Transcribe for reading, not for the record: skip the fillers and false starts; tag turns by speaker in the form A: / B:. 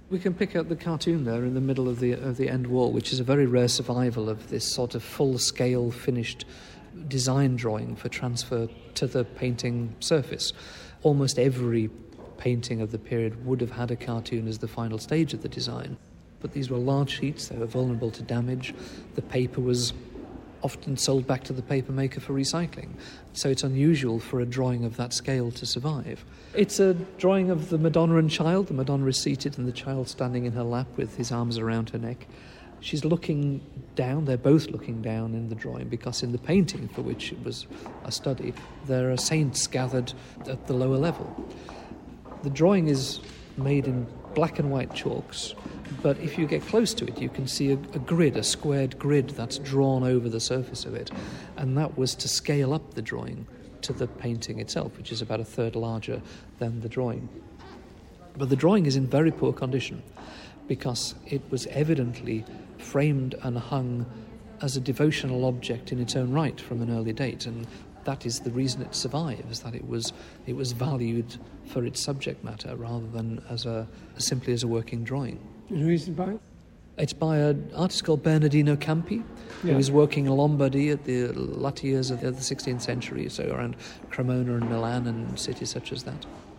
A: We can pick out the cartoon there in the middle of the end wall, which is a very rare survival of this sort of full-scale finished design drawing for transfer to the painting surface. Almost every painting of the period would have had a cartoon as the final stage of the design. But these were large sheets, they were vulnerable to damage. The paper was often sold back to the paper maker for recycling. So it's unusual for a drawing of that scale to survive. It's a drawing of the Madonna and child. The Madonna is seated and the child standing in her lap with his arms around her neck. She's looking down, they're both looking down in the drawing, because in the painting, for which it was a study, there are saints gathered at the lower level. The drawing is made in black and white chalks, but if you get close to it, you can see a grid, a squared grid that's drawn over the surface of it, and that was to scale up the drawing to the painting itself, which is about a third larger than the drawing. But the drawing is in very poor condition, because it was evidently framed and hung as a devotional object in its own right from an early date, and that is the reason it survives, that it was valued for its subject matter rather than simply as a working drawing.
B: And who is it by?
A: It's by an artist called Bernardino Campi, who was working in Lombardy at the latter years of the 16th century, so around Cremona and Milan and cities such as that.